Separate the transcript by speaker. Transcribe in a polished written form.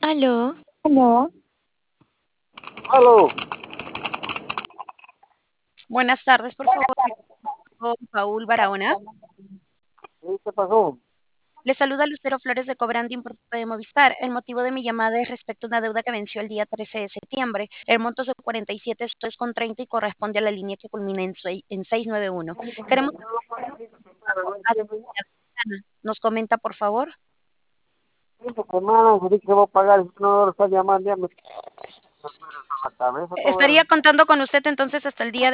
Speaker 1: Aló,
Speaker 2: No. Aló,
Speaker 1: buenas tardes, por favor, con Paul Barahona.
Speaker 2: ¿qué pasó?
Speaker 1: Le saluda Lucero Flores de Cobranding por parte de Movistar. El motivo de mi llamada es respecto a una deuda que venció el día 13 de septiembre. El monto es de 47 soles con 30 y corresponde a la línea que culmina en 691. Queremos nos comenta, por favor.
Speaker 2: Cinco semanas, dije que voy a pagar, no lo está llamando, ya me la cabeza todo
Speaker 1: Estaría contando con usted entonces hasta el día